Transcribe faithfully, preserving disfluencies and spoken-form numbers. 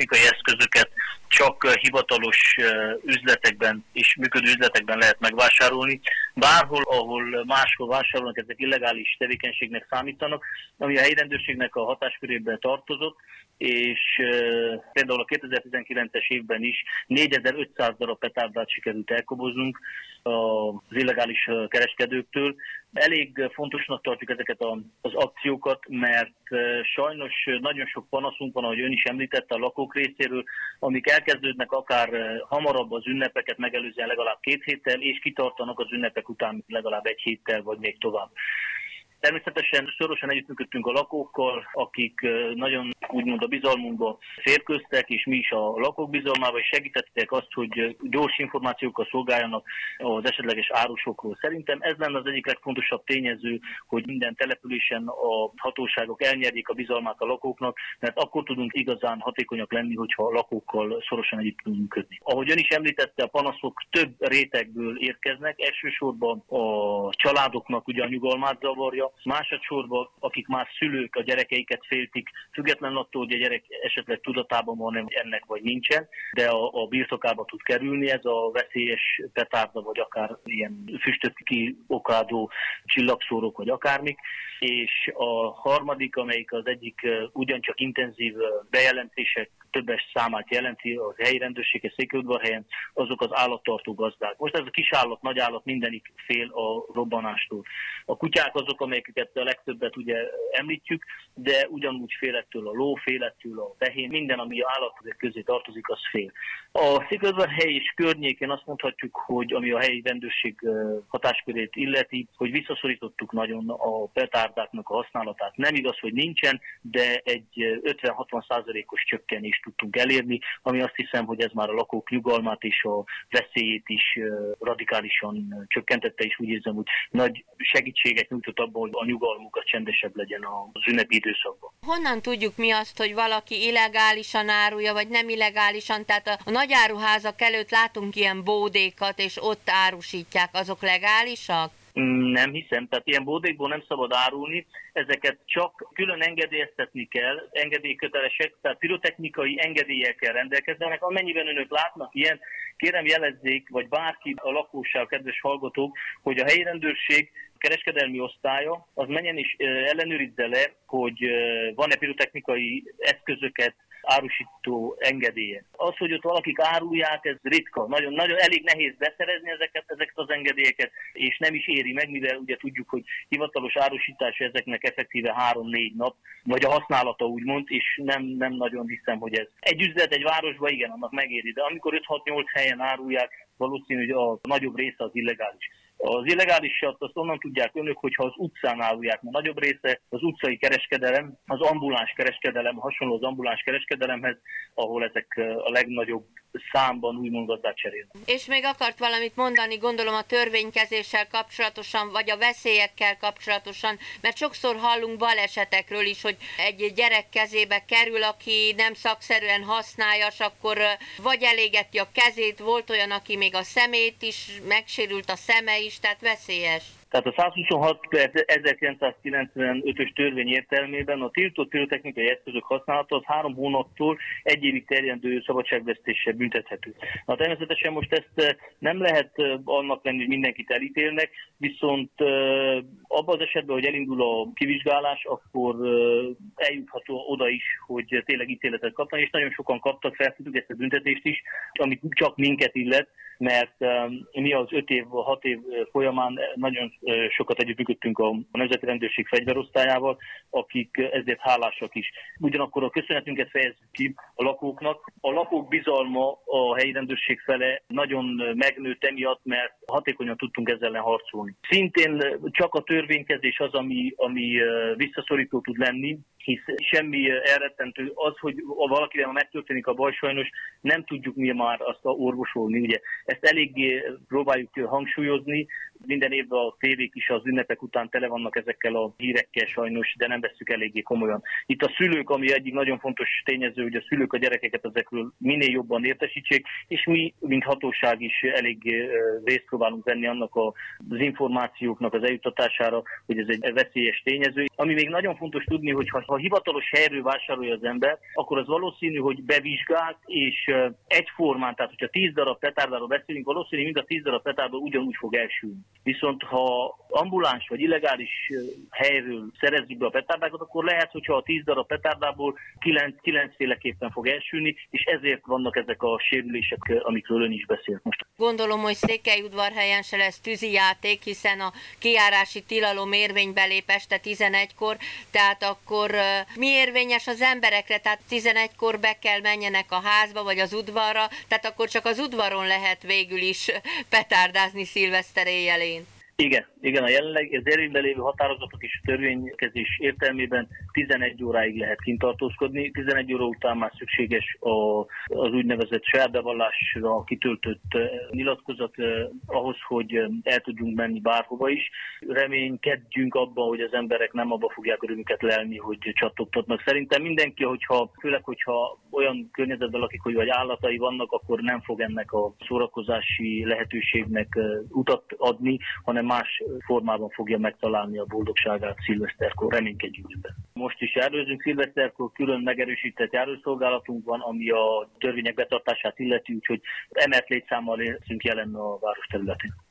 pirotechnikai eszközöket csak hivatalos üzletekben és működő üzletekben lehet megvásárolni. Bárhol, ahol máshol vásárolnak, ezek illegális tevékenységnek számítanak, ami a helyi rendőrségnek a hatáskörébe tartozott, és uh, például a kétezer-tizenkilences évben is négyezer-ötszáz darab petárdát sikerült elkoboznunk az illegális kereskedőktől. Elég fontosnak tartjuk ezeket az akciókat, mert sajnos nagyon sok panaszunk van, ahogy ön is említette, a lakók részéről, amik elkezdődnek akár hamarabb az ünnepeket megelőzően legalább két héttel, és kitartanak az ünnepek után legalább egy héttel, vagy még tovább. Természetesen szorosan együttműködtünk a lakókkal, akik nagyon úgymond a bizalmunkba férkőztek, és mi is a lakók bizalmába, és segítették azt, hogy gyors információkkal szolgáljanak az esetleges árusokról. Szerintem ez lenne az egyik legfontosabb tényező, hogy minden településen a hatóságok elnyerjék a bizalmát a lakóknak, mert akkor tudunk igazán hatékonyak lenni, hogyha a lakókkal szorosan együtt tudunk működni. Ahogy ön is említette, a panaszok több rétegből érkeznek, elsősorban a családoknak ugye a nyugalmát zavarja, másodszorban, akik már szülők, a gyerekeiket féltik, függetlenül attól, hogy a gyerek esetleg tudatában van ennek vagy nincsen, de a, a birtokába tud kerülni ez a veszélyes petárda, vagy akár ilyen füstöt kiokádó csillagszórók, vagy akármik. És a harmadik, amelyik az egyik ugyancsak intenzív bejelentések többes számát jelenti az helyi rendőrséges Székelyudvarhelyen, azok az állattartó gazdák. Most ez a kis állat, nagy állat mindenik fél a robbanástól. A kutyák azok, amelyeket a legtöbbet ugye említjük, de ugyanúgy fél ettől a ló, fél ettől a tehén, minden, ami állatok közé tartozik, az fél. A Székelyudvarhely és környékén azt mondhatjuk, hogy ami a helyi rendőrség hatáskörét illeti, hogy visszaszorítottuk nagyon a petárdáknak a használatát. Nem igaz, hogy nincsen, de egy ötven-hatvan százalékos csökkenést tudtunk elérni, ami azt hiszem, hogy ez már a lakók nyugalmát és a veszélyét is radikálisan csökkentette, és úgy érzem, hogy nagy segítséget nyújtott abban, hogy a nyugalmukat csendesebb legyen az ünnepi időszakban. Honnan tudjuk mi azt, hogy valaki illegálisan árulja, vagy nem illegálisan? Tehát a nagyáruházak előtt látunk ilyen bódékat, és ott árusítják, azok legálisak? Nem hiszem, tehát ilyen bódékból nem szabad árulni, ezeket csak külön engedélyeztetni kell, engedélykötelesek, tehát pirotechnikai engedélyekkel rendelkeznek. Amennyiben önök látnak ilyen, kérem jelezzék, vagy bárki a lakosság, kedves hallgatók, hogy a helyi rendőrség kereskedelmi osztálya, az menjen és ellenőrizze le, hogy van-e pirotechnikai eszközöket árusító engedélye. Az, hogy ott valakik árulják, ez ritka. Nagyon, nagyon elég nehéz beszerezni ezeket, ezeket az engedélyeket, és nem is éri meg, mivel ugye tudjuk, hogy hivatalos árusítás ezeknek effektíve három-négy nap, vagy a használata úgymond, és nem, nem nagyon hiszem, hogy ez. Egy üzlet egy városban igen, annak megéri, de amikor öt-hat-nyolc helyen árulják, valószínű, hogy a nagyobb része az illegális. Az illegálisat azt onnan tudják önök, hogyha az utcán árulják, mert nagyobb része az utcai kereskedelem, az ambuláns kereskedelem, hasonló az ambuláns kereskedelemhez, ahol ezek a legnagyobb számban úgymond gazdát cserélnek. És még akart valamit mondani, gondolom a törvénykezéssel kapcsolatosan, vagy a veszélyekkel kapcsolatosan, mert sokszor hallunk balesetekről is, hogy egy gyerek kezébe kerül, aki nem szakszerűen használja, és akkor vagy elégeti a kezét, volt olyan, aki még a szemét is, megsérült a szeme is, tehát veszélyes. Tehát a százhuszonhat per ezerkilencszázkilencvenötös törvény értelmében a tiltott pirotechnikai eszközök használata az három hónaptól egy évig terjedő szabadságvesztéssel büntethető. Na, természetesen most ezt nem lehet annak lenni, hogy mindenkit elítélnek, viszont abban az esetben, hogy elindul a kivizsgálás, akkor eljutható oda is, hogy tényleg ítéletet kapnak, és nagyon sokan kaptak, felszítük ezt a büntetést is, amit csak minket illet, mert um, mi az öt év, hat év folyamán nagyon uh, sokat együttműködtünk a, a Nemzeti Rendőrség fegyverosztályával, akik ezért hálásak is. Ugyanakkor a köszönetünket fejezzük ki a lakóknak. A lakók bizalma a helyi rendőrség fele nagyon megnőtt emiatt, mert hatékonyan tudtunk ezzel ellen harcolni. Szintén csak a törvénykezés az, ami, ami uh, visszaszorító tud lenni, hisz semmi elrettentő az, hogy valakivel megtörténik a baj, sajnos nem tudjuk mi már azt orvosolni. Ugye ezt eléggé próbáljuk hangsúlyozni, Minden évben a tévék is az ünnepek után tele vannak ezekkel a hírekkel sajnos, de nem vesszük eléggé komolyan. Itt a szülők, ami egyik nagyon fontos tényező, hogy a szülők a gyerekeket ezekről minél jobban értesítsék, és mi, mint hatóság is elég részt próbálunk venni annak az információknak az eljutatására, hogy ez egy veszélyes tényező. Ami még nagyon fontos tudni, hogy ha, ha hivatalos helyről vásárolja az ember, akkor az valószínű, hogy bevizsgált, és egyformán, tehát hogyha tíz darab petárdáról beszélünk, valószínű, mind a tíz darab petárdáról ugyanúgy fog elsülni. Viszont ha ambuláns vagy illegális helyről szerezzük be a petárdákat, akkor lehet, hogyha a tíz darab petárdából kilenc, kilencféleképpen fog elsülni, és ezért vannak ezek a sérülések, amikről ön is beszélt most. Gondolom, hogy Székelyudvarhelyen se lesz tűzijáték, hiszen a kijárási tilalom érvénybe lép este tizenegykor, tehát akkor mi érvényes az emberekre? Tehát tizenegykor be kell menjenek a házba, vagy az udvarra, tehát akkor csak az udvaron lehet végül is petárdázni szilveszter éjjelén. Igen, igen, a jelenleg az érvényben lévő határozatok és törvénykezés értelmében tizenegy óráig lehet kint tartózkodni, tizenegy óra után már szükséges a, az úgynevezett saját bevallásra kitöltött nyilatkozat ahhoz, hogy el tudjunk menni bárhova is. Reménykedjünk abban, hogy az emberek nem abba fogják örömüket lelni, hogy csattogtatnak. Szerintem mindenki, hogyha, főleg, hogyha olyan környezetben lakik, hogy vagy állatai vannak, akkor nem fog ennek a szórakozási lehetőségnek utat adni, hanem más formában fogja megtalálni a boldogságát szilveszterkor, reménykedjünk ebben. Most is járőrözünk szilveszterkor, külön megerősített járőrszolgálatunk van, ami a törvények betartását illeti, úgyhogy emelt létszámmal leszünk jelen a város területén.